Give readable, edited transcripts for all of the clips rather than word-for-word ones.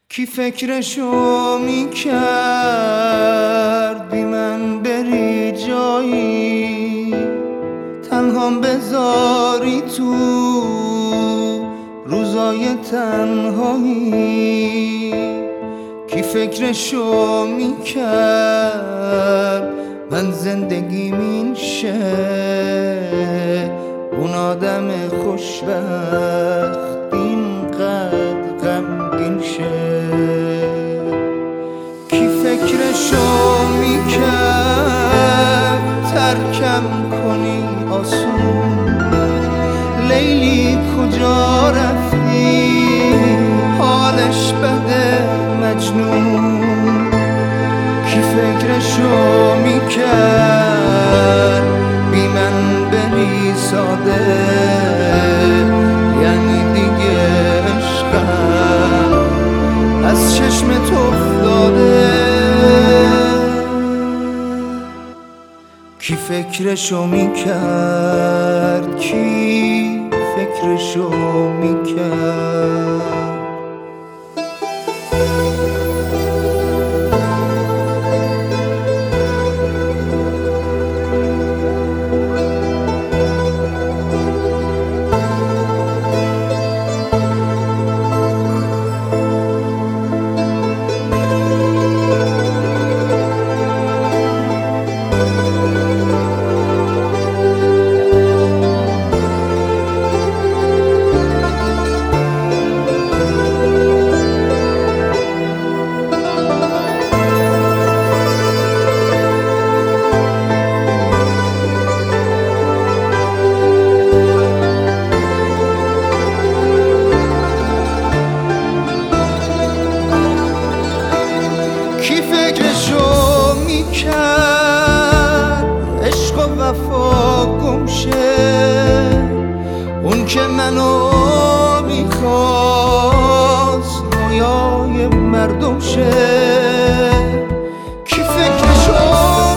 کی فکرشو میکرد بی من بری جایی، تنهام بذاری تو روزای تنهایی. کی فکرشو میکرد من زندگیم این شه، اون آدم خوشبخت اینقدر غمگین شه. کی فکرشو میکرد ترکم کنی آسون، لیلی کجا رفتی حالش بده مجنون. کی فکرشو میکرد بی من بری ساده، یعنی دیگه عشقم از چشمت افتاده. کی فکرشو میکرد، کی فکرشو میکرد. کی فکرشو میکرد عشق و وفا گمشه، اون که منو میخواست رویای مردم شه. کی فکرشو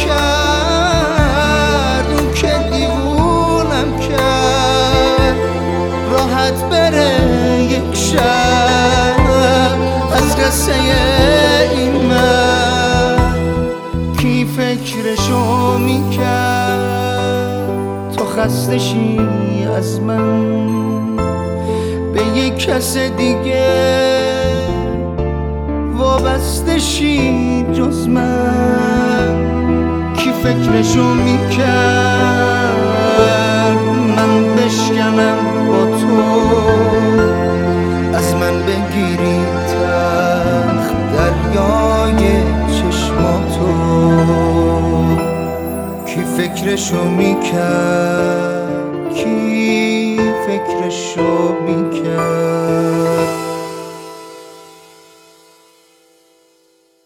میکرد اون که دیوونم کرد، راحت بره یک شب از قصه این من. کی فکرشو میکرد تو خستشی از من به یک کس دیگه وابستشی جز من. کی فکرشو میکرد من بشکنم با تو، از من بگیری تلخ دریای چشماتو. کی فکرشو میکرد، کی فکرشو میکرد.